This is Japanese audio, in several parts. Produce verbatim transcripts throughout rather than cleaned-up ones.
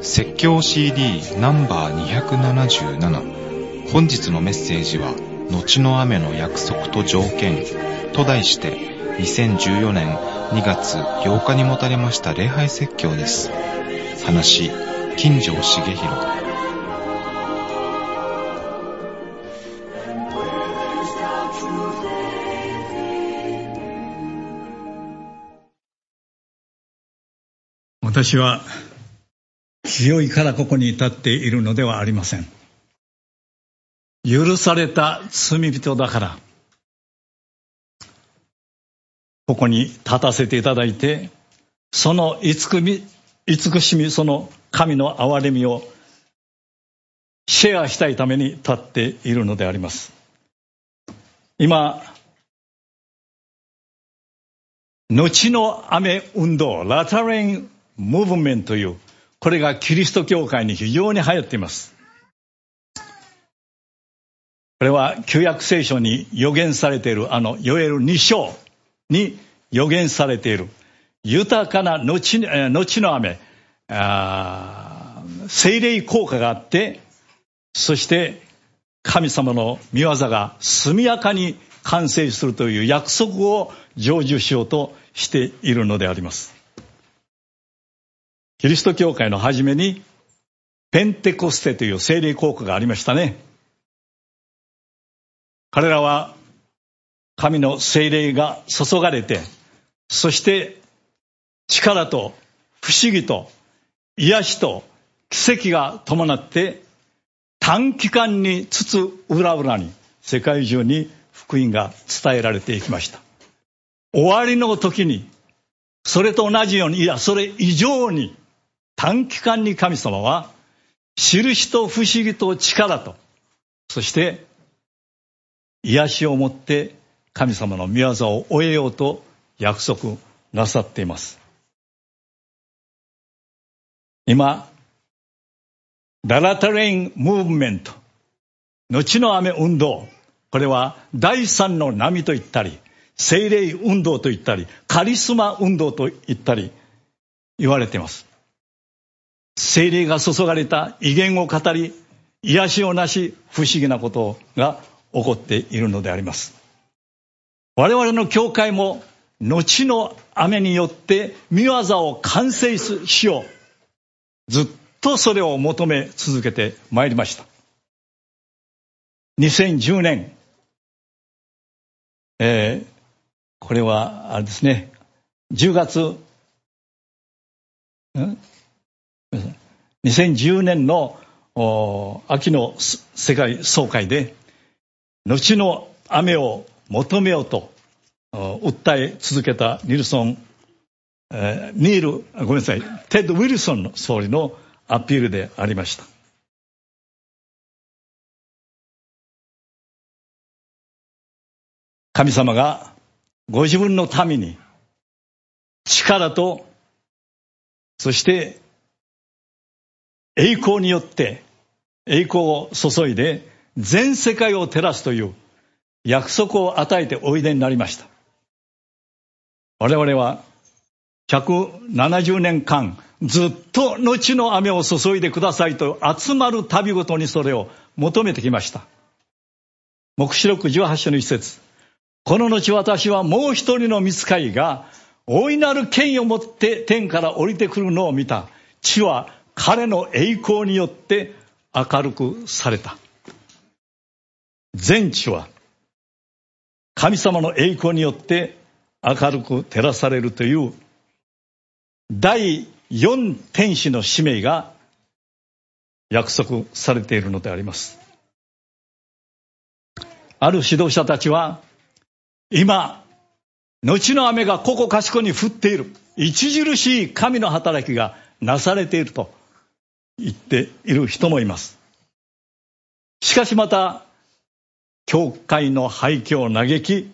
説教 シーディー ナンバーにひゃくななじゅうなな。本日のメッセージは後の雨の約束と条件と題してにせんじゅうよねんにがつようかに持たれました礼拝説教です。話、金城茂弘。 私は強いからここに立っているのではありません。許された罪人だからここに立たせていただいて、その慈み、慈しみ、その神の憐れみをシェアしたいために立っているのであります。今、後の雨運動、ラタレインムーブメントという、これがキリスト教会に非常に流行っています。これは旧約聖書に予言されている、あのヨエルに章に予言されている豊かな後、後の雨、あ聖霊効果があって、そして神様の御業が速やかに完成するという約束を成就しようとしているのであります。キリスト教会の初めにペンテコステという聖霊効果がありましたね。彼らは神の聖霊が注がれて、そして力と不思議と癒しと奇跡が伴って短期間につつ裏裏に世界中に福音が伝えられていきました。終わりの時にそれと同じように、いやそれ以上に短期間に神様は印と不思議と力と、そして癒しをもって神様の御業を終えようと約束なさっています。今、ララタレインムーブメント、後の雨運動、これは第三の波と言ったり、聖霊運動と言ったり、カリスマ運動と言ったり言われています。聖霊が注がれた異言を語り、癒しをなし、不思議なことが起こっているのであります。我々の教会も後の雨によって御業を完成しよう、ずっとそれを求め続けてまいりました。にせんじゅうねん、えー、これはあれですね、じゅうがつ、んにせんじゅうねんの秋の世界総会で、後の雨を求めようと訴え続けたニルソン、えー、ニール、ごめんなさい、テッド・ウィルソンの総理のアピールでありました。神様がご自分の民に力と、そして栄光によって栄光を注いで全世界を照らすという約束を与えておいでになりました。我々はひゃくななじゅうねんかんずっと後の雨を注いでくださいと集まる旅ごとにそれを求めてきました。黙示録じゅうはち章の一節、この後私はもう一人の御使いが大いなる権威を持って天から降りてくるのを見た。地は彼の栄光によって明るくされた。全地は神様の栄光によって明るく照らされるという第四天使の使命が約束されているのであります。ある指導者たちは、今後の雨がここかしこに降っている、著しい神の働きがなされていると言っている人もいます。しかしまた教会の廃墟を嘆き、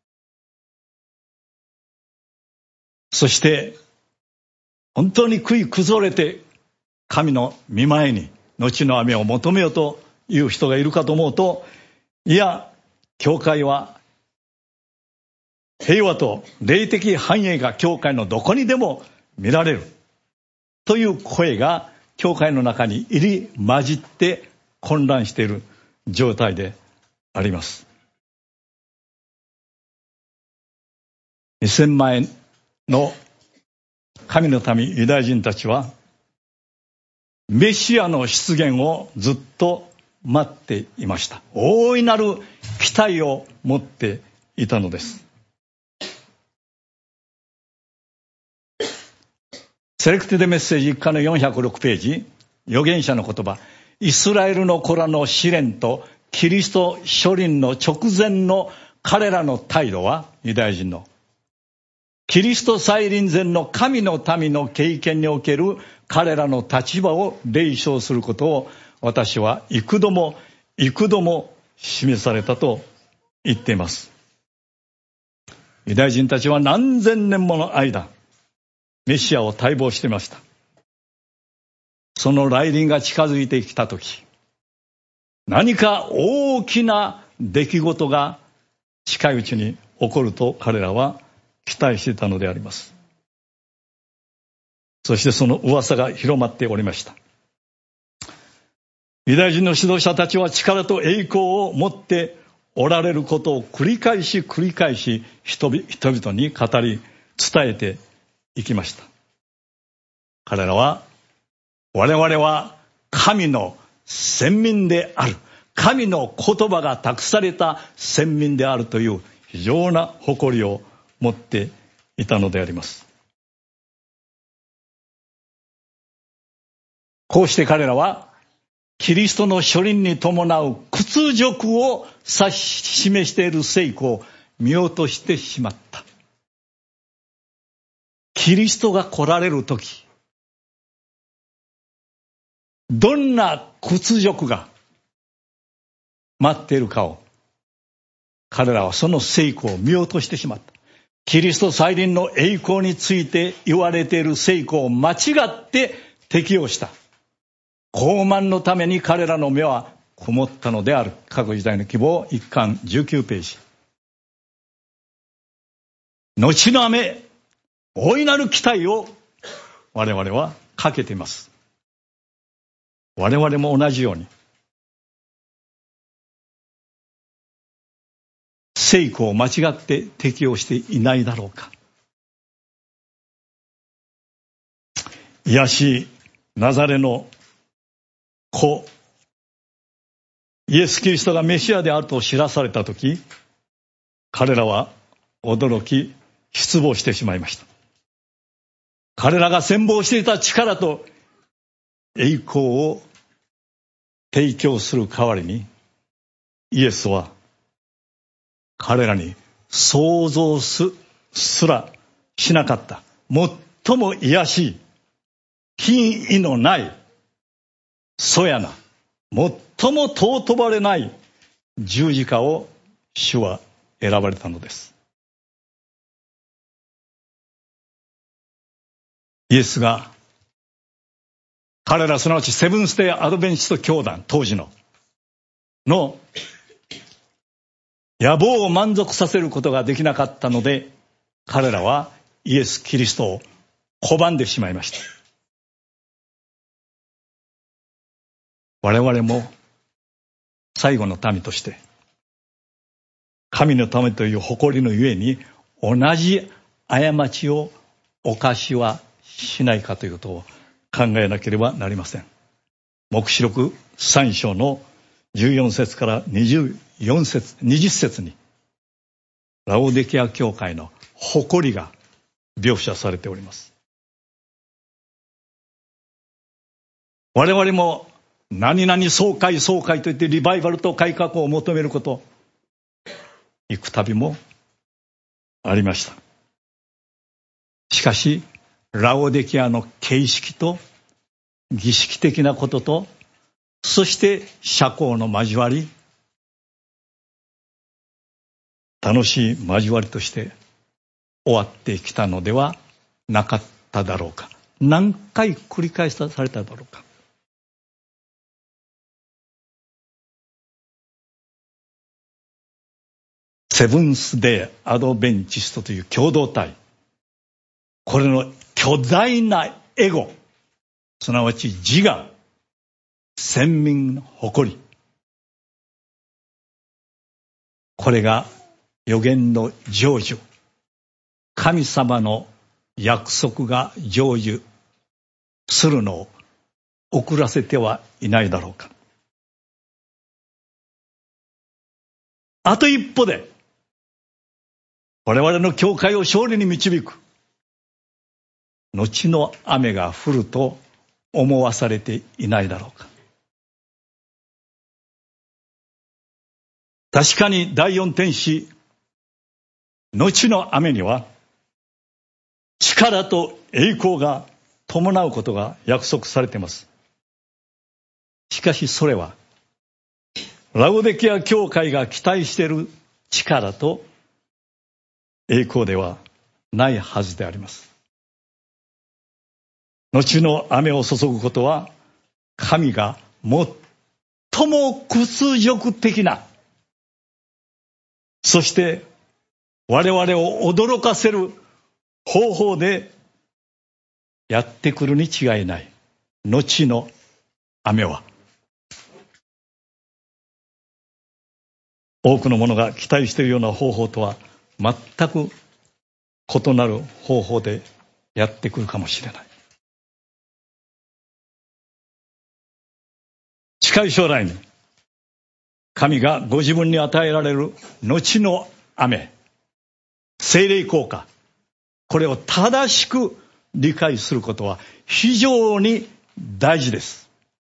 そして本当に悔い崩れて神の御前に後の雨を求めようという人がいるかと思うと、いや、教会は平和と霊的繁栄が教会のどこにでも見られるという声が教会の中に入り混じって混乱している状態であります。にせんまんの神の民ユダヤ人たちはメシアの出現をずっと待っていました。大いなる期待を持っていたのです。セレクティドメッセージ一課のよんひゃくろくページ、預言者の言葉、イスラエルの子らの試練とキリスト初臨の直前の彼らの態度は、ユダヤ人のキリスト再臨前の神の民の経験における彼らの立場を例唱することを、私は幾度も幾度も示されたと言っています。ユダヤ人たちは何千年もの間メシアを待望していました。その来臨が近づいてきたとき、何か大きな出来事が近いうちに起こると彼らは期待していたのであります。そしてその噂が広まっておりました。ユダヤ人の指導者たちは力と栄光を持っておられることを繰り返し繰り返し人々に語り伝えていきました。彼らは、我々は神の選民である、神の言葉が託された選民であるという非常な誇りを持っていたのであります。こうして彼らはキリストの初臨に伴う屈辱を指し示している聖句を見落としてしまった。キリストが来られるとき、どんな屈辱が待っているかを、彼らはその聖句を見落としてしまった。キリスト再臨の栄光について言われている聖句を間違って適用した。傲慢のために彼らの目は曇ったのである。各時代の希望一巻じゅうきゅうページ。後の雨、大いなる期待を我々はかけています。我々も同じように聖句を間違って適用していないだろうか。癒しナザレの子イエス・キリストがメシアであると知らされたとき、彼らは驚き失望してしまいました。彼らが羨望していた力と栄光を提供する代わりに、イエスは彼らに想像すすらしなかった最も卑しい、品位のない、そやな、最も尊ばれない十字架を主は選ばれたのです。イエスが彼らすなわちセブンスデーアドベンチスト教団当時のの野望を満足させることができなかったので、彼らはイエス・キリストを拒んでしまいました。我々も最後の民として神のためという誇りのゆえに同じ過ちを犯しはしないかということを考えなければなりません。黙示録さん章のじゅうよん節からにじゅうよん節、にじゅう節にラオデキア教会の誇りが描写されております。我々も何々総会総会といってリバイバルと改革を求めること幾度もありました。しかしラオデキアの形式と儀式的なことと、そして社交の交わり、楽しい交わりとして終わってきたのではなかっただろうか。何回繰り返されただろうか。セブンスデーアドベンチストという共同体、これの巨大なエゴ、 すなわち自我、先民の誇り。これが予言の成就、神様の約束が成就するのを遅らせてはいないだろうか。あと一歩で我々の教会を勝利に導く後の雨が降ると思わされていないだろうか。確かに第四天使、後の雨には力と栄光が伴うことが約束されています。しかしそれはラオデキア教会が期待している力と栄光ではないはずであります。後の雨を注ぐことは神が最も屈辱的な、そして我々を驚かせる方法でやってくるに違いない。後の雨は多くの者が期待しているような方法とは全く異なる方法でやってくるかもしれない。近い将来に神がご自分に与えられる後の雨、聖霊効果、これを正しく理解することは非常に大事です。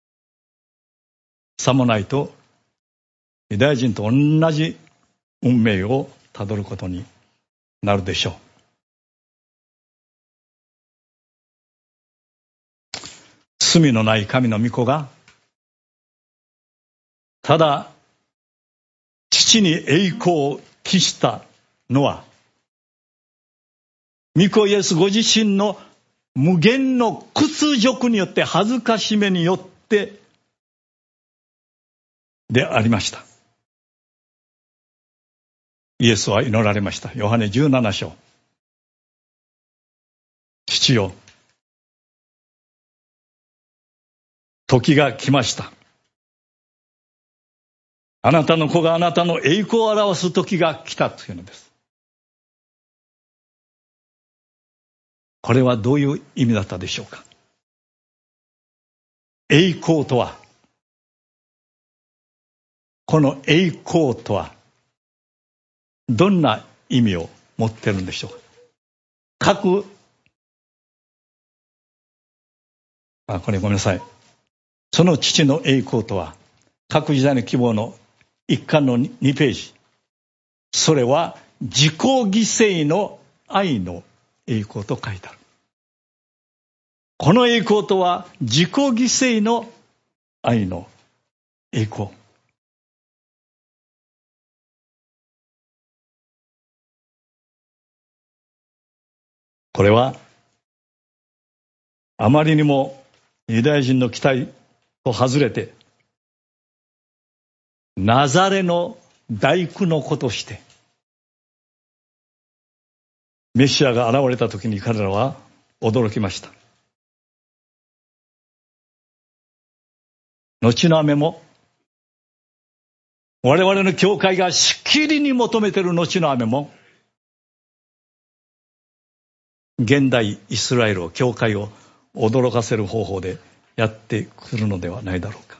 さもないとユダヤ人と同じ運命をたどることになるでしょう。罪のない神の御子がただ父に栄光を期したのは御子イエスご自身の無限の屈辱によって、恥ずかしめによってでありました。イエスは祈られました。ヨハネじゅうなな章。父よ、時が来ました。あなたの子があなたの栄光を表す時が来たというのです。これはどういう意味だったでしょうか。栄光とは、この栄光とはどんな意味を持ってるんでしょうか。各あこれごめんなさいその父の栄光とは、各時代の希望の一巻のにページ、それは自己犠牲の愛の栄光と書いてある。この栄光とは自己犠牲の愛の栄光。これはあまりにもユダヤ人の期待と外れて、ナザレの大工の子としてメシアが現れた時に彼らは驚きました。後の雨も、我々の教会がしきりに求めている後の雨も、現代イスラエルを、教会を驚かせる方法でやってくるのではないだろうか。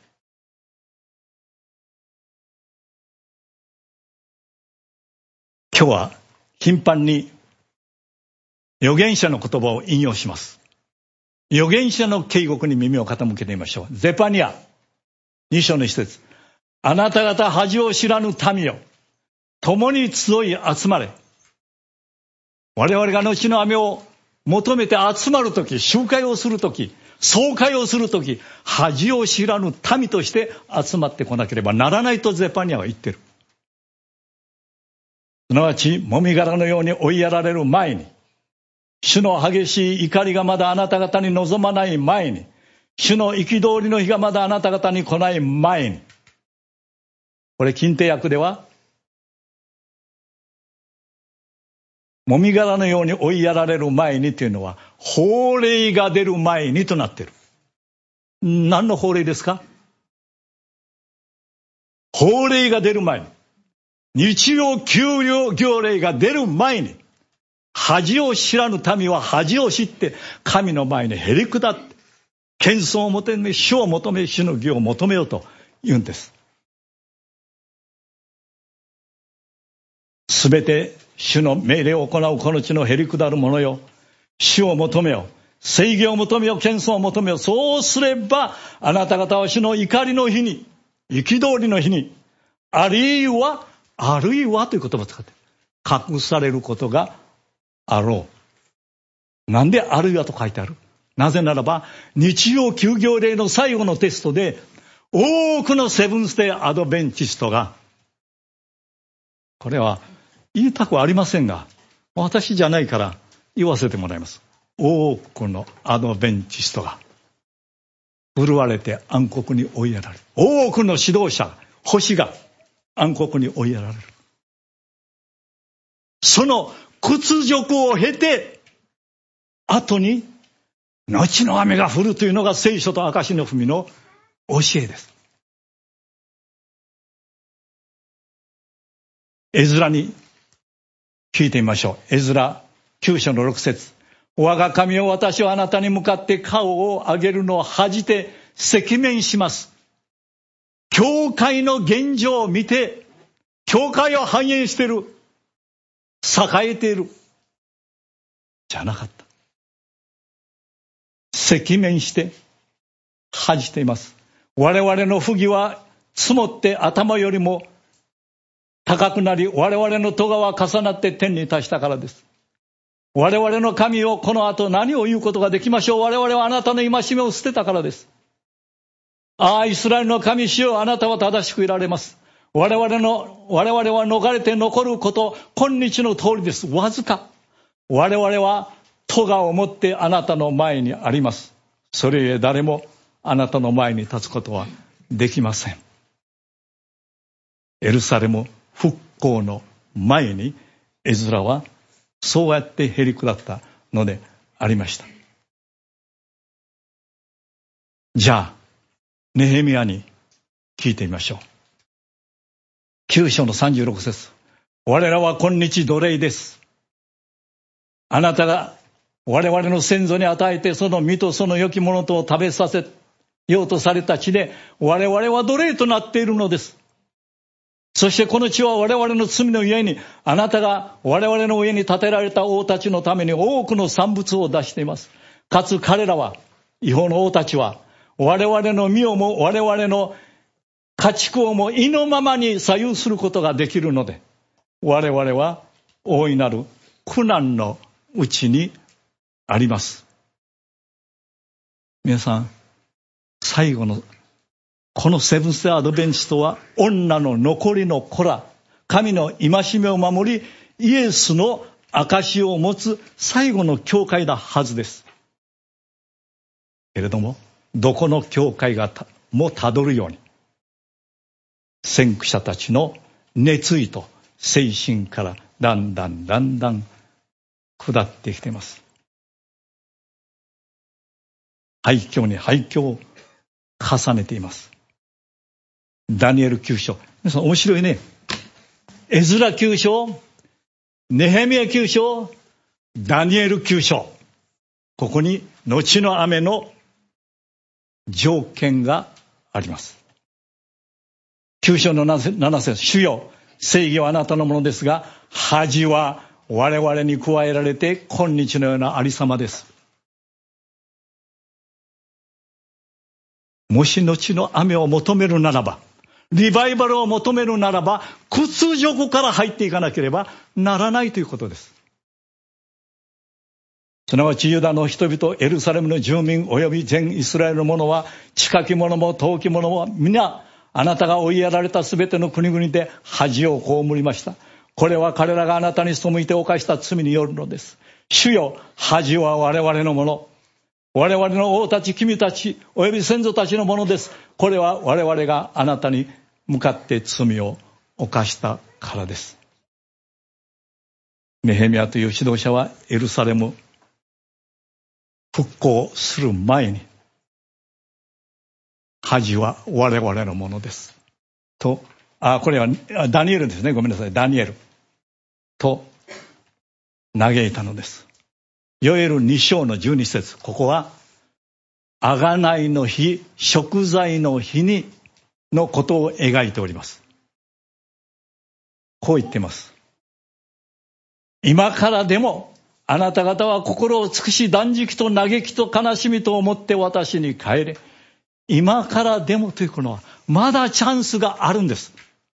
今日は頻繁に預言者の言葉を引用します。預言者の警告に耳を傾けてみましょう。ゼパニアに章の一節、あなた方恥を知らぬ民よ、共に集い集まれ。我々が後の雨を求めて集まるとき、集会をするとき、総会をするとき、恥を知らぬ民として集まってこなければならないとゼパニアは言ってる。すなわち、もみ殻のように追いやられる前に、主の激しい怒りがまだあなた方に臨まない前に、主の憤りの日がまだあなた方に来ない前に、これ近帝訳では、もみ殻のように追いやられる前にというのは、法令が出る前にとなっている。 何の法令ですか？法令が出る前に、日曜休業令が出る前に、恥を知らぬ民は恥を知って神の前にへり下って謙遜を求め、主を求め、主の義を求めようと言うんです。すべて主の命令を行うこの地のへり下る者よ、主を求めよ、正義を求めよ、謙遜を求めよ。そうすればあなた方は主の怒りの日に、憤りの日に、あるいはあるいはという言葉を使って隠されることがあろう。なんであるいはと書いてある？なぜならば日曜休業令の最後のテストで多くのセブンスデーアドベンチストが、これは言いたくはありませんが私じゃないから言わせてもらいます。多くのアドベンチストが振われて暗黒に追いやられる。多くの指導者、星が暗黒に追いやられる。その屈辱を経て後に後の雨が降るというのが聖書と証の文の教えです。エズラに聞いてみましょう。エズラきゅう章のろく節。我が神を私はあなたに向かって顔を上げるのを恥じて赤面します。教会の現状を見て、教会を繁栄している、栄えているじゃなかった。赤面して恥じています。我々の不義は積もって頭よりも高くなり、我々の咎は重なって天に達したからです。我々の神をこの後何を言うことができましょう。我々はあなたの戒めを捨てたからです。ああ、イスラエルの神主よ、あなたは正しくいられます。我々の、我々は逃れて残ること、今日の通りです。わずか。我々は咎をもってあなたの前にあります。それゆえ誰もあなたの前に立つことはできません。エルサレム復興の前にエズラはそうやってへり下ったのでありました。じゃあネヘミヤに聞いてみましょう。きゅう章のさんじゅうろく節。我らは今日奴隷です。あなたが我々の先祖に与えてその身とその良きものとを食べさせようとされた地で我々は奴隷となっているのです。そしてこの地は我々の罪のゆえに、あなたが我々の上に建てられた王たちのために多くの産物を出しています。かつ彼らは、違法の王たちは我々の身をも我々の家畜をも意のままに左右することができるので、我々は大いなる苦難のうちにあります。皆さん、最後のこのセブンスデーアドベンチストは女の残りの子ら、神の戒めを守りイエスの証を持つ最後の教会だはずです。けれどもどこの教会がもたどるように、先駆者たちの熱意と精神からだんだんだんだん下ってきています。廃墟に廃墟を重ねています。ダニエルきゅう章、皆さん面白いね。エズラきゅう章、ネヘミヤきゅう章、ダニエルきゅう章、ここに後の雨の条件があります。きゅう章のなな節、主よ、正義はあなたのものですが恥は我々に加えられて今日のようなありさまです。もし後の雨を求めるならば、リバイバルを求めるならば、屈辱から入っていかなければならないということです。すなわちユダの人々、エルサレムの住民および全イスラエルの者は、近き者も遠き者も皆あなたが追いやられたすべての国々で恥を被りました。これは彼らがあなたに背いて犯した罪によるのです。主よ、恥は我々のもの、我々の王たち、君たちおよび先祖たちのものです。これは我々があなたに向かって罪を犯したからです。ネヘミヤという指導者はエルサレム復興する前に恥は我々のものです。と、あ、これはダニエルですね。ごめんなさい。ダニエル。と、嘆いたのです。ヨエルに章のじゅうに節。ここは、贖いの日、贖罪の日に、のことを描いております。こう言っています。今からでも、あなた方は心を尽くし断食と嘆きと悲しみと思って私に帰れ。今からでもというのはまだチャンスがあるんです。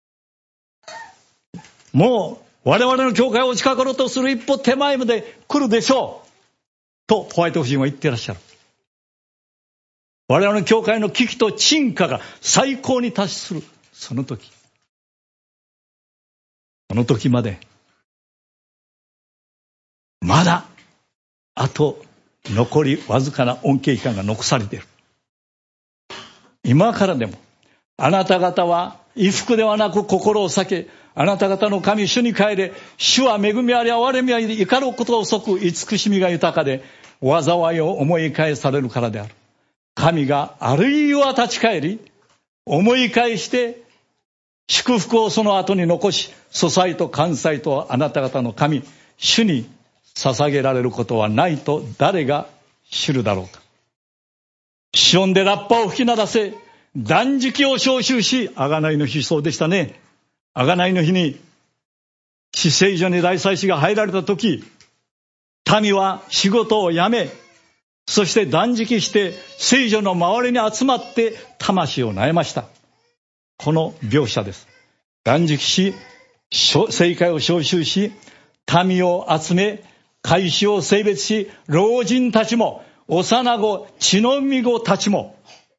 もう我々の教会を打ちかかろうとする一歩手前まで来るでしょうとホワイト夫人は言っていらっしゃる。我々の教会の危機と沈下が最高に達するその時、その時までまだあと残りわずかな恩恵期間が残されている。今からでもあなた方は衣服ではなく心を避け、あなた方の神主に帰れ。主は恵みあり憐れみあり怒ること遅く慈しみが豊かで災いを思い返されるからである。神があるいは立ち返り思い返して祝福をその後に残し、租祭と燔祭とあなた方の神主に捧げられることはないと誰が知るだろうか。シオンでラッパを吹き鳴らせ、断食を召集し、贖いの日、そうでしたね。贖いの日に至聖所に大祭司が入られた時、民は仕事を辞め、そして断食して聖所の周りに集まって魂を悩ました。この描写です。断食し、聖会を召集し、民を集め、会士を性別し、老人たちも幼子、血のみ子たちも、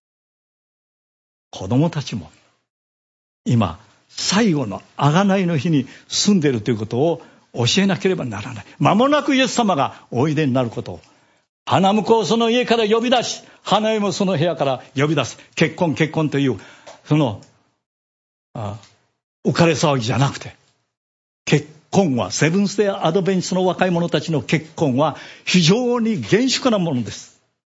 子供たちも、今、最後の贖いの日に住んでいるということを教えなければならない。間もなくイエス様がおいでになることを、花婿をその家から呼び出し、花嫁もその部屋から呼び出す。結婚、結婚という、その、あ浮かれ騒ぎじゃなくて、結婚は、セブンスデーアドベンチストの若い者たちの結婚は非常に厳粛なものです。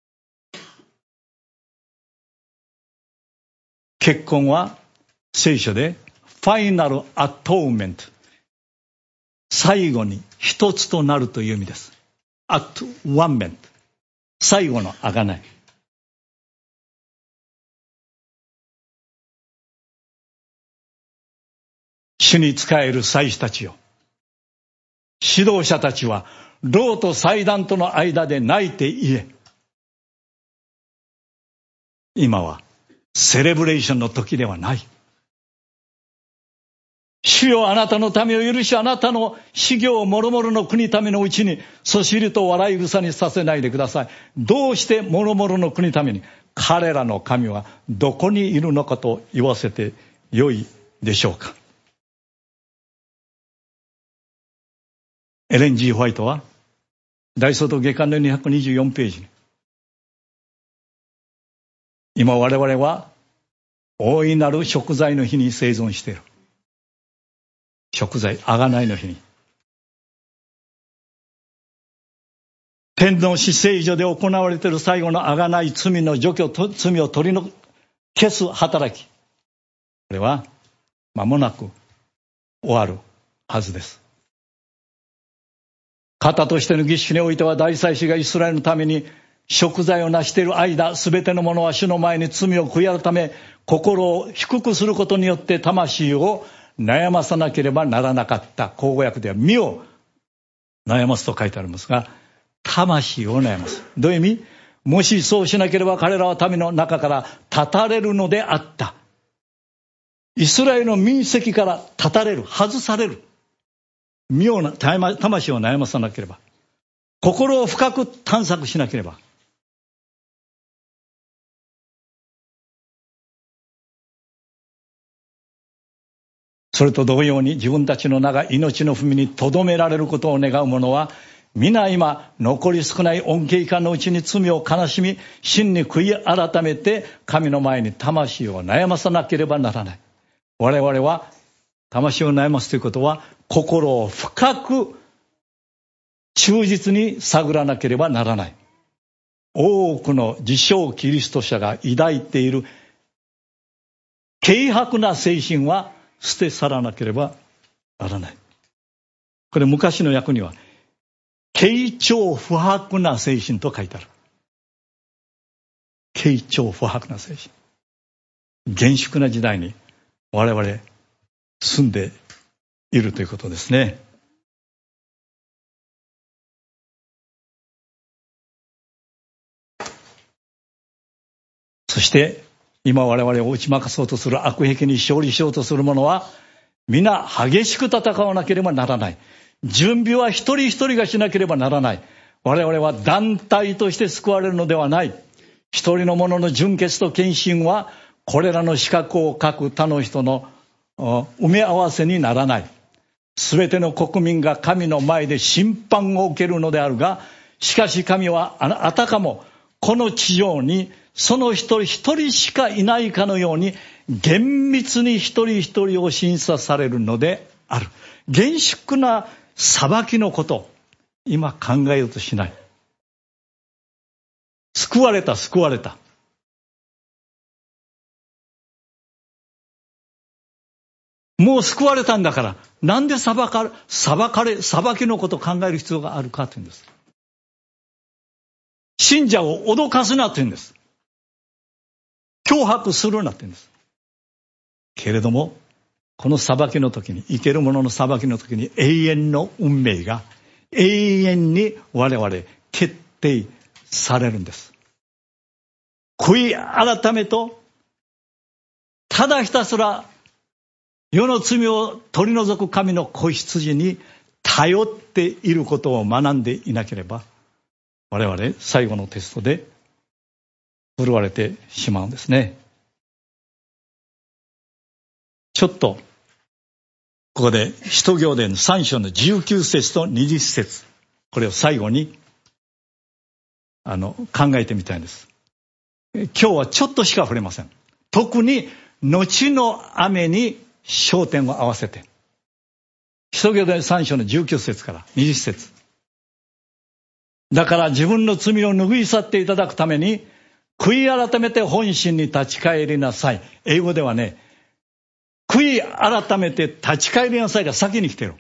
結婚は聖書でファイナルアトーメント、最後に一つとなるという意味です。アトワンメント、最後の贖い。主に仕える祭司たちよ、指導者たちは労と祭壇との間で泣いて言え。今はセレブレーションの時ではない。主よ、あなたの民を許し、あなたの修行もろもろの国民のうちにそしりと笑い草にさせないでください。どうしてもろもろの国民に彼らの神はどこにいるのかと言わせてよいでしょうか。エレン・ジー・ホワイトは大総統下巻のにひゃくにじゅうよんページに、今我々は大いなる贖罪の日に生存している。贖罪、贖いの日に、天の至聖所で行われている最後の贖い、罪の除去、罪を取りの消す働き、これは間もなく終わるはずです。方としての儀式においては大祭司がイスラエルのために贖罪を成している間、すべての者は主の前に罪を悔い改め、心を低くすることによって魂を悩まさなければならなかった。口語訳では身を悩ますと書いてありますが、魂を悩ます。どういう意味？もしそうしなければ彼らは民の中から断たれるのであった。イスラエルの民籍から断たれる、外される。身を魂を悩まさなければ、心を深く探索しなければ、それと同様に自分たちの名が命の踏みに留められることを願う者は皆今残り少ない恩恵期間のうちに罪を悲しみ、真に悔い改めて神の前に魂を悩まさなければならない。我々は魂を悩ますということは、心を深く忠実に探らなければならない。多くの自称キリスト者が抱いている軽薄な精神は捨て去らなければならない。これ昔の訳には軽重不薄な精神と書いてある。軽重不薄な精神。厳粛な時代に我々住んでいるということですね。そして今我々を打ち負かそうとする悪癖に勝利しようとする者は皆激しく戦わなければならない。準備は一人一人がしなければならない。我々は団体として救われるのではない。一人の者の純潔と献身はこれらの資格を欠く他の人の埋め合わせにならない。すべての国民が神の前で審判を受けるのであるが、しかし神はあたかもこの地上にその一人一人しかいないかのように厳密に一人一人を審査されるのである。厳粛な裁きのこと今考えようとしない。救われた救われた。もう救われたんだからなんで裁かれ裁かれ裁きのことを考える必要があるかというんです。信者を脅かすなというんです。脅迫するなというんです。けれどもこの裁きの時に生ける者の裁きの時に永遠の運命が永遠に我々決定されるんです。悔い改めとただひたすら世の罪を取り除く神の子羊に頼っていることを学んでいなければ我々最後のテストで振るわれてしまうんですね。ちょっとここで使徒行伝さん章のじゅうきゅう節とにじゅう節これを最後にあの考えてみたいんです。今日はちょっとしか触れません。特に後の雨に焦点を合わせて使徒行伝さん章のじゅうきゅう節からにじゅう節。だから自分の罪を拭い去っていただくために悔い改めて本心に立ち返りなさい。英語ではね、悔い改めて立ち返りなさいが先に来てる。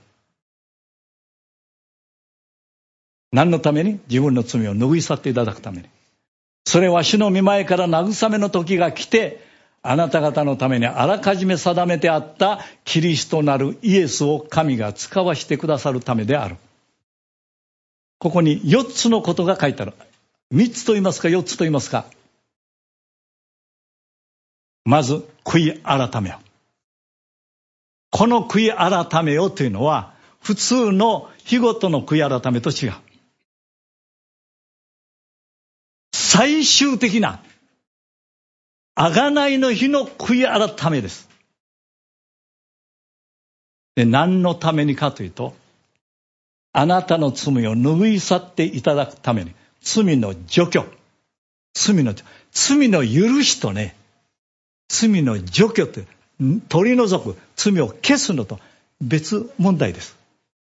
何のために？自分の罪を拭い去っていただくために。それは主の御前から慰めの時が来て、あなた方のためにあらかじめ定めてあったキリストなるイエスを神が使わしてくださるためである。ここによっつのことが書いてある。みっつと言いますかよっつと言いますか。まず悔い改めよ。この悔い改めよというのは普通の日ごとの悔い改めと違う。最終的な贖いの日の悔い改めです。で、何のためにかというと、あなたの罪を拭い去っていただくために、罪の除去、罪の罪の許しとね、罪の除去って取り除く、罪を消すのと別問題です。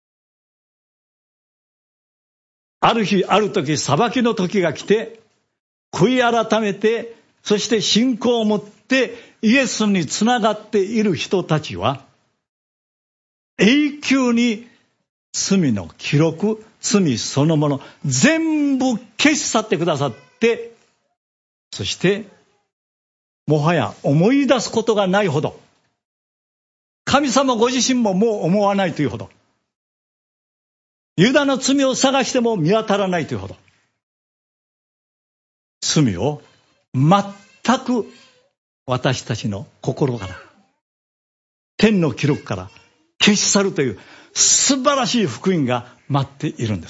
ある日、ある時、裁きの時が来て、悔い改めて、そして信仰を持ってイエスにつながっている人たちは、永久に罪の記録、罪そのもの、全部消し去ってくださって、そして、もはや思い出すことがないほど、神様ご自身ももう思わないというほど、ユダの罪を探しても見当たらないというほど、罪を全く私たちの心から、天の記録から消し去るという素晴らしい福音が待っているんです。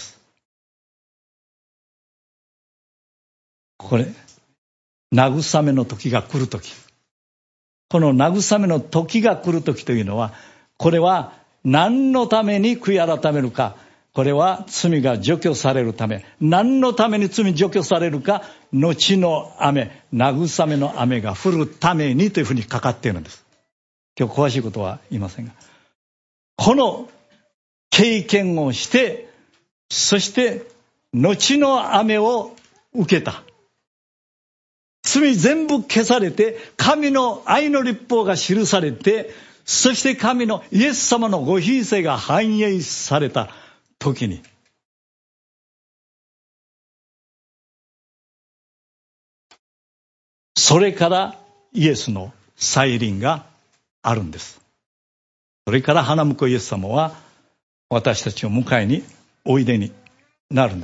これ、慰めの時が来る時。この慰めの時が来る時というのは、これは何のために悔い改めるか。これは罪が除去されるため。何のために罪除去されるか。後の雨、慰めの雨が降るためにというふうにかかっているんです。今日詳しいことは言いませんが。この経験をして、そして後の雨を受けた。 罪全部消されて、神の愛の律法が記されて、そして神のイエス様のご品性が反映された時に、それからイエスの再臨があるんです。それから花婿イエス様は私たちを迎えにおいでになるんです。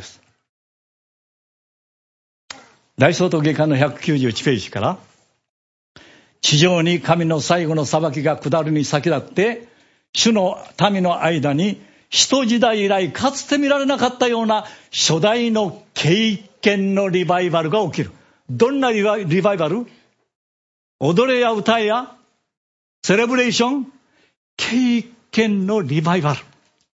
大総統下巻のひゃくきゅうじゅういちページから、地上に神の最後の裁きが下るに先立って、主の民の間に人時代以来かつて見られなかったような初代の経験のリバイバルが起きる。どんなリバイバル？踊れや歌えやセレブレーション、経験のリバイバル。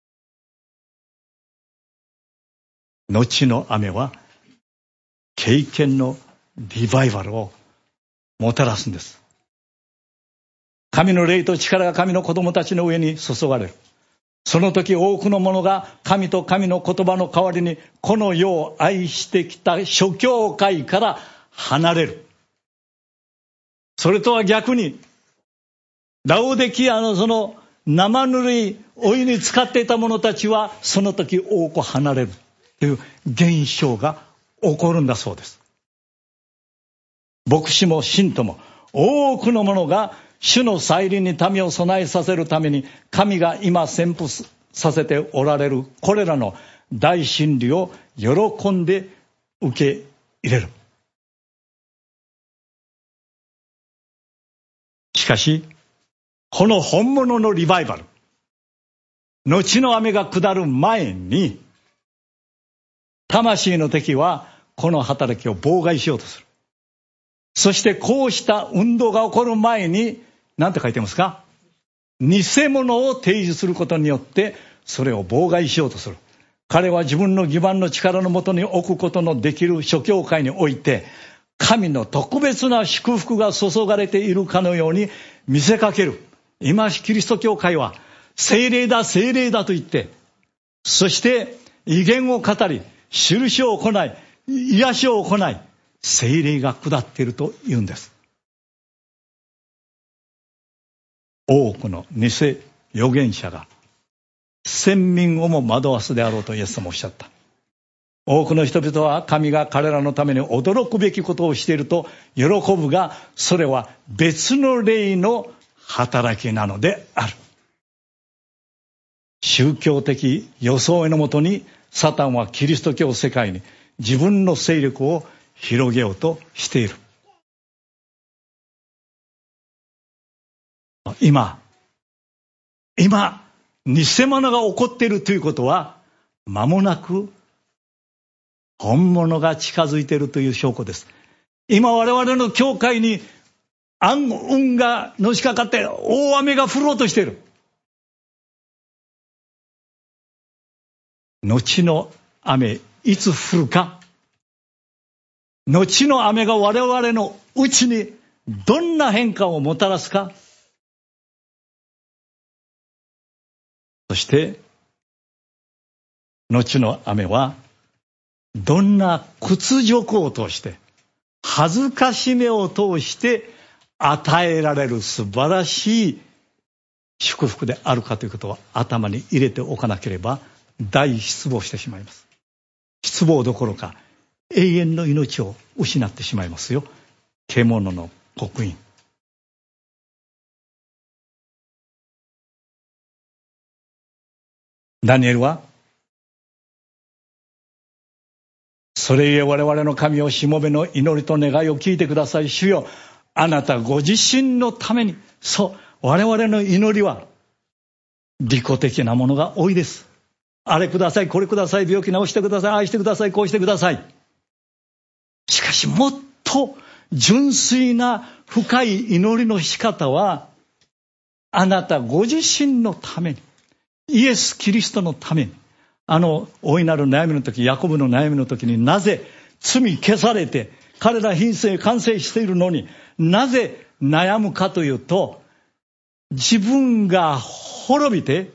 後の雨は経験のリバイバルをもたらすんです。神の霊と力が神の子供たちの上に注がれる。その時多くの者が神と神の言葉の代わりにこの世を愛してきた諸教会から離れる。それとは逆に、ラオデキアのその生ぬるいお湯に浸かっていた者たちはその時多く離れるという現象が起こるんだそうです。牧師も信徒も多くの者が主の再臨に民を備えさせるために神が今宣布させておられるこれらの大真理を喜んで受け入れる。しかしこの本物のリバイバル、後の雨が下る前に魂の敵はこの働きを妨害しようとする。そしてこうした運動が起こる前に何て書いてますか？偽物を提示することによってそれを妨害しようとする。彼は自分の基盤の力のもとに置くことのできる諸教会において神の特別な祝福が注がれているかのように見せかける。今キリスト教会は聖霊だ聖霊だと言って、そして異言を語り印を行い癒しを行い聖霊が下っていると言うんです。多くの偽預言者が先民をも惑わすであろうとイエス様おっしゃった。多くの人々は神が彼らのために驚くべきことをしていると喜ぶが、それは別の霊の働きなのである。宗教的装いのもとにサタンはキリスト教世界に自分の勢力を広げようとしている。今、今、偽物が起こっているということは、間もなく本物が近づいているという証拠です。今我々の教会に暗雲がのしかかって大雨が降ろうとしている。後の雨、いつ降るか。後の雨が我々のうちにどんな変化をもたらすか。そして後の雨はどんな屈辱を通して恥ずかしめを通して与えられる素晴らしい祝福であるかということを頭に入れておかなければ大失望してしまいます。失望どころか永遠の命を失ってしまいますよ。獣の刻印。ダニエルはそれゆえ我々の神をしもべの祈りと願いを聞いてください。主よ、あなたご自身のために。そう、我々の祈りは利己的なものが多いです。あれください、これください、病気治してください、愛してください、こうしてください。しかしもっと純粋な深い祈りの仕方は、あなたご自身のために、イエス・キリストのために。あの大いなる悩みの時、ヤコブの悩みの時に、なぜ罪消されて彼ら品性完成しているのになぜ悩むかというと、自分が滅びて、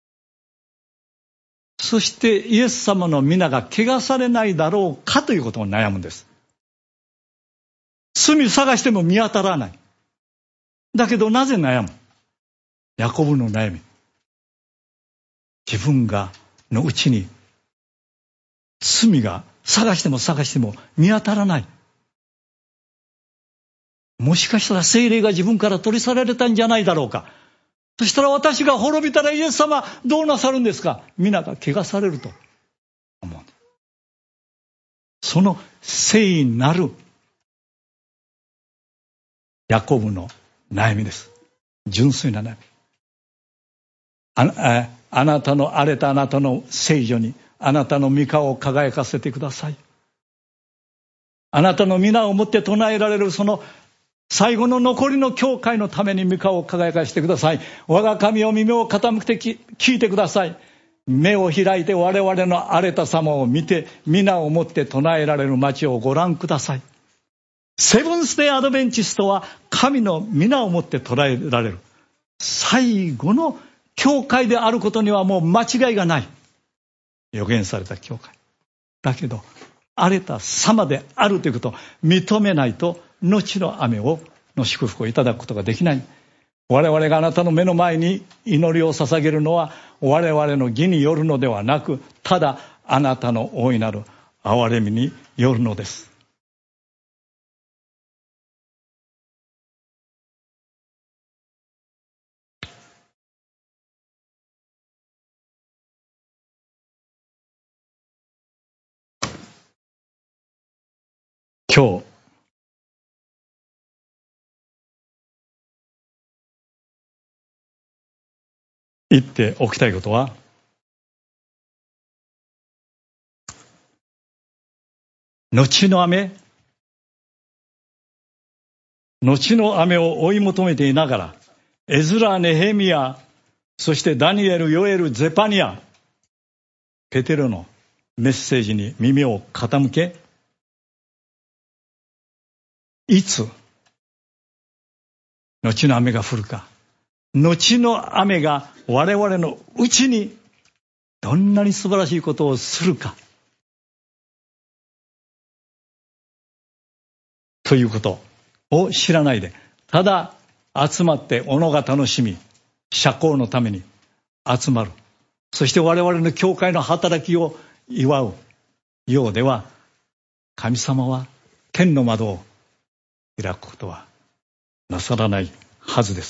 そしてイエス様の皆が汚されないだろうかということを悩むんです。 罪探しても見当たらない。だけどなぜ悩む？ヤコブの悩み。自分がのうちに罪が探しても探しても見当たらない。もしかしたら聖霊が自分から取り去られたんじゃないだろうか。そしたら私が滅びたらイエス様どうなさるんですか？皆が汚されると思う。その聖なるヤコブの悩みです。純粋な悩み。あ, あ, あなたの荒れたあなたの聖女にあなたの御顔を輝かせてください。あなたの皆をもって唱えられるその最後の残りの教会のために御顔を輝かせてください。我が神を耳を傾けて聞いてください。目を開いて我々の荒れた様を見て皆をもって唱えられる町をご覧ください。セブンスデーアドベンチストは神の皆をもって捉えられる最後の教会であることにはもう間違いがない。予言された教会。だけど荒れた様であるということを認めないと後の雨をの祝福をいただくことができない。我々があなたの目の前に祈りを捧げるのは我々の義によるのではなく、ただあなたの大いなる憐れみによるのです。今日言っておきたいことは、後の雨後の雨を追い求めていながら、エズラ、ネヘミヤ、そしてダニエル、ヨエル、ゼパニア、ペテロのメッセージに耳を傾け、いつ後の雨が降るか、後の雨が我々のうちにどんなに素晴らしいことをするかということを知らないで、ただ集まって己が楽しみ社交のために集まる、そして我々の教会の働きを祝うようでは、神様は天の窓を開くことはなさらないはずです。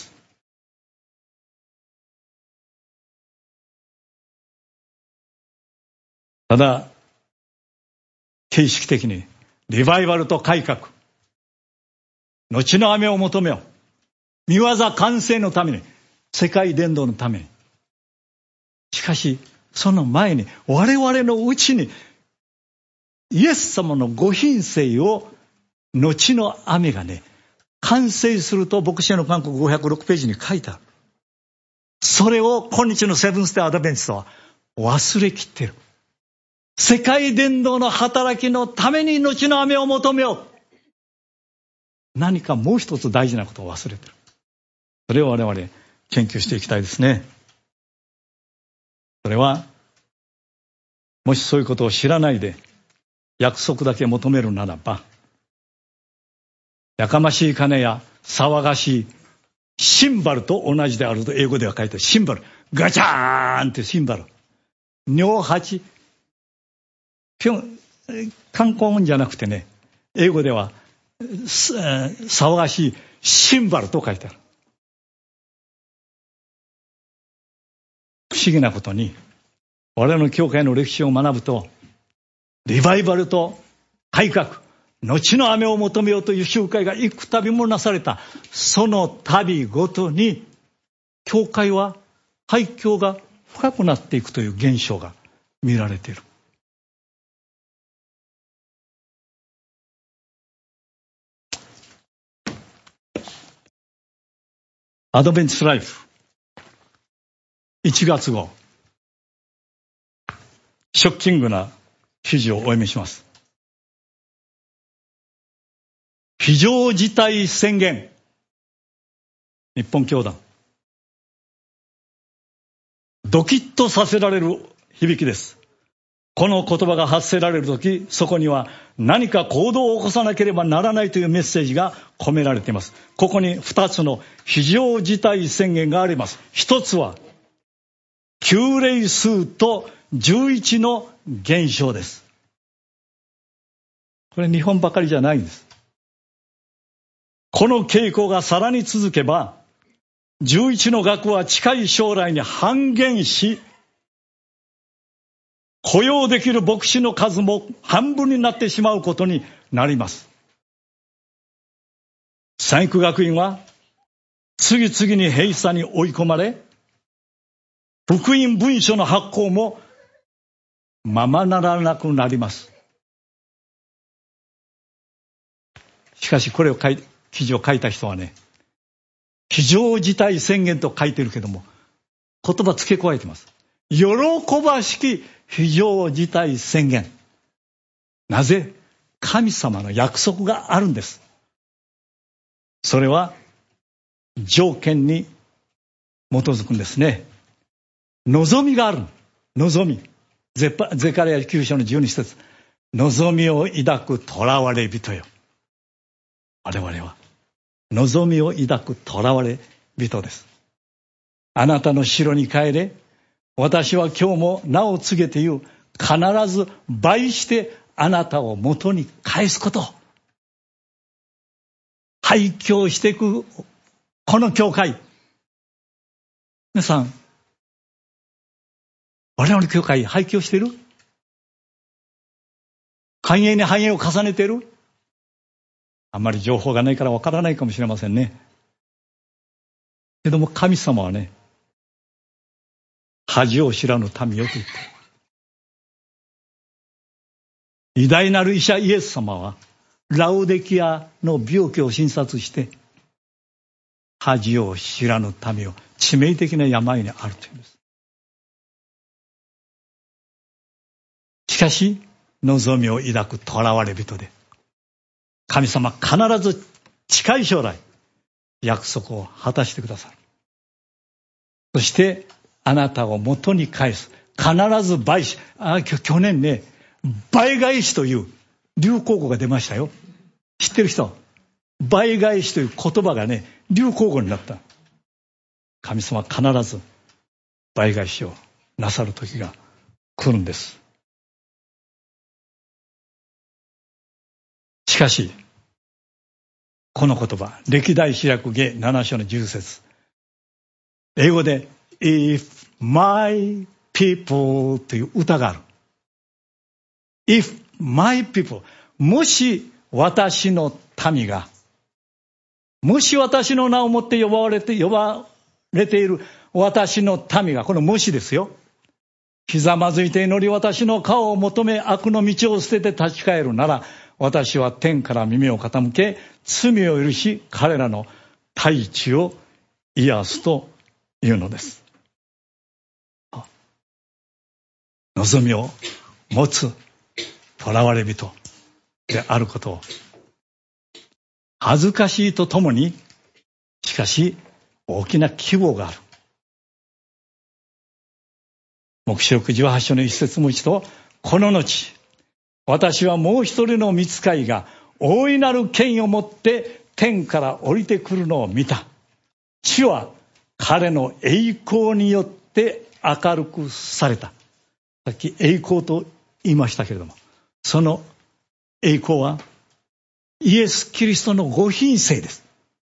ただ形式的にリバイバルと改革、後の雨を求めよう、御業完成のために、世界伝道のために。しかしその前に我々のうちにイエス様のご品性を後の雨がね完成すると牧師への勧告ごひゃくろくページに書いてある。それを今日のセブンスデーアドベンチストは忘れきっている。世界伝道の働きのために後の雨を求めよう。何かもう一つ大事なことを忘れている。それを我々研究していきたいですね。それはもしそういうことを知らないで約束だけ求めるならば、やかましい鐘や騒がしいシンバルと同じであると英語では書いてある。シンバル、ガチャーンってシンバル、尿八、観光音じゃなくてね、英語では騒がしいシンバルと書いてある。不思議なことに我々の教会の歴史を学ぶと、リバイバルと改革、後の雨を求めようという集会が幾度もなされた。その度ごとに教会は廃墟が深くなっていくという現象が見られている。アドベンチストライフいちがつ号、ショッキングな記事をお読みします。非常事態宣言、日本教団、ドキッとさせられる響きです。 この言葉が発せられるとき、そこには何か行動を起こさなければならないというメッセージが込められています。ここに二つの非常事態宣言があります。一つは旧霊数とじゅういちの減少です。これ日本ばかりじゃないんです。この傾向がさらに続けば、じゅういちの額は近い将来に半減し、雇用できる牧師の数も半分になってしまうことになります。三育学院は次々に閉鎖に追い込まれ、福音文書の発行もままならなくなります。しかしこれを書い記事を書いた人はね、非常事態宣言と書いてるけども、言葉付け加えてます。喜ばしき非常事態宣言。なぜ？神様の約束があるんです。それは条件に基づくんですね。望みがある。望み。ゼカリヤきゅう章のじゅうに節。望みを抱く囚われ人よ。我々は望みを抱く囚われ人です。あなたの城に帰れ。私は今日も名を告げて言う。必ず倍してあなたを元に返すこと。廃墟していくこの教会。皆さん、我々の教会廃墟している？繁栄に繁栄を重ねている？あんまり情報がないからわからないかもしれませんね。けども神様はね、恥を知らぬ民よと言って、偉大なる医者イエス様はラウデキアの病気を診察して、恥を知らぬ民を致命的な病にあるというんです。しかし望みを抱く囚われ人で、神様必ず近い将来約束を果たしてくださる。そしてあなたを元に返す。必ず倍し、あ、去年ね、倍返しという流行語が出ましたよ。知ってる人？倍返しという言葉がね、流行語になった。神様は必ず倍返しをなさる時が来るんです。しかし、この言葉、歴代史略下なな章のじゅう節。英語で、If my people という歌がある。If my people、もし私の民が、もし私の名をもって呼ばれて、呼ばれている私の民が、このもしですよ。ひざまずいて祈り私の顔を求め悪の道を捨てて立ち返るなら、私は天から耳を傾け、罪を許し、彼らの大地を癒すというのです。望みを持つ囚われ人であることを、恥ずかしいとともに、しかし大きな希望がある。黙示録じゅうはち章の一節も一度、この後、私はもう一人の御使いが大いなる権威を持って天から降りてくるのを見た。地は彼の栄光によって明るくされた。さっき栄光と言いましたけれども、その栄光はイエス・キリストのご品性です。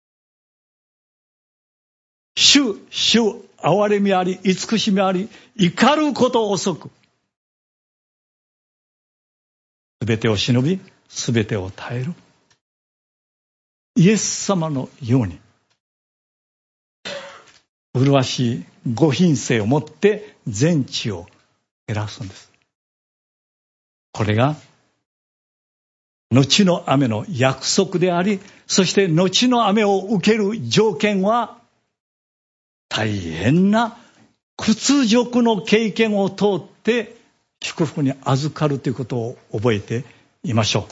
主、主、憐れみあり、慈しみあり、怒ること遅く。すべてを忍び、すべてを耐える。イエス様のように、麗しいご品性を持って全地を照らすんです。これが、後の雨の約束であり、そして後の雨を受ける条件は、大変な屈辱の経験を通って祝福に預かるということを覚えていましょう。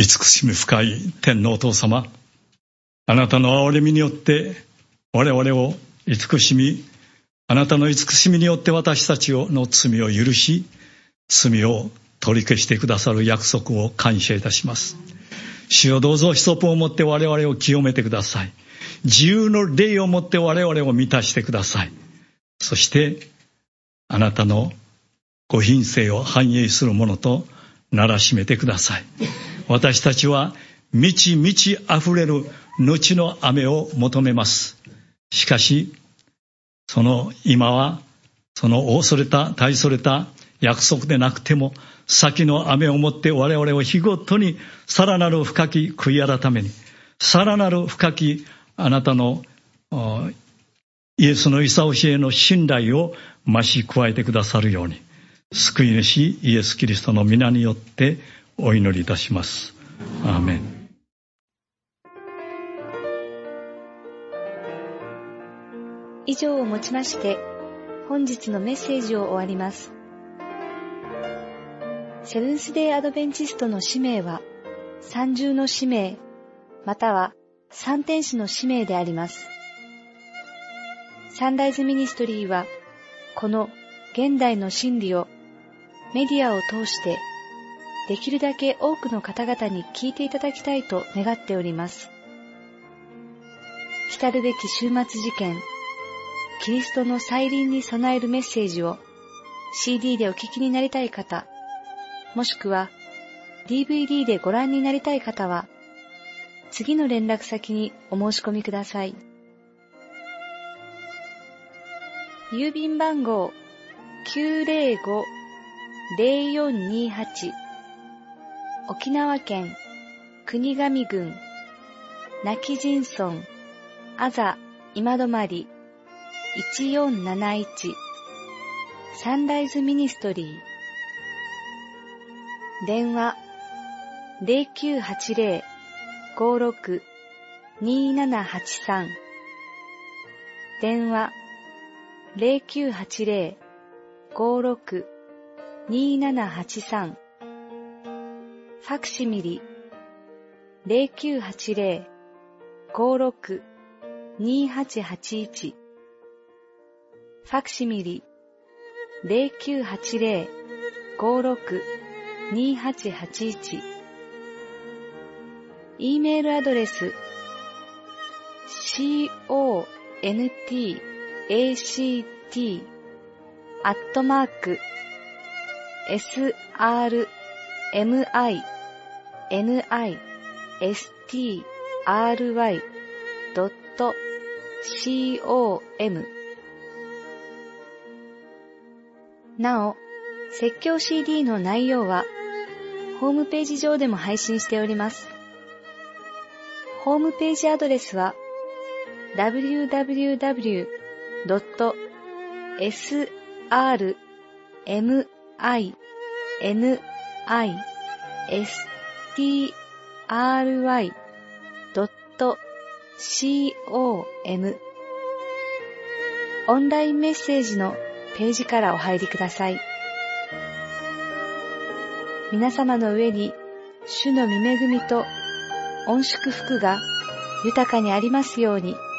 慈しみ深い天のお父様、あなたの憐れみによって我々を慈しみ、あなたの慈しみによって私たちの罪を許し、罪を取り消してくださる約束を感謝いたします。主よ、どうぞヒソプをもって我々を清めてください。自由の霊をもって我々を満たしてください。そしてあなたのご品性を反映するものとならしめてください。私たちは満ち満ち溢れる後の雨を求めます。しかしその今はその恐れた大それた約束でなくても、先の雨をもって我々を日ごとにさらなる深き悔い改めに、さらなる深きあなたのイエスの勇しへの信頼を増し加えてくださるように、救い主イエス・キリストの皆によってお祈りいたします。アーメン。 以上をもちまして本日のメッセージを終わります。セブンスデーアドベンチストの使命は三重の使命または三天使の使命であります。サンライズミニストリーはこの現代の真理をメディアを通してできるだけ多くの方々に聞いていただきたいと願っております。来るべき終末事件、キリストの再臨に備えるメッセージを シーディー でお聞きになりたい方、もしくは ディーブイディー でご覧になりたい方は、次の連絡先にお申し込みください。郵便番号 きゅうぜろご ぜろよんにはち 沖縄県国頭郡今帰仁村あざ今泊いちよんなないちサンライズミニストリー。電話 ゼロきゅうはちゼロ ごろく にななはちさん 電話 ゼロきゅうはちゼロ ごろく にななはちさん ファクシミリ ゼロきゅうはちゼロ ごろく にはちはちいち ファクシミリ ゼロきゅうはちゼロ ごろく にはちはちいち E メールアドレス コンタクト アットマーク エスアールエムアイエヌアイエスティーアールワイ ドット コム なお、説教 シーディー の内容はホームページ上でも配信しております。ホームページアドレスは ダブリューダブリューダブリュー ドット エスアールエムアイエヌアイエスティーアールワイ ドット コム オンラインメッセージのページからお入りください。皆様の上に主の御恵みと御祝福が豊かにありますように。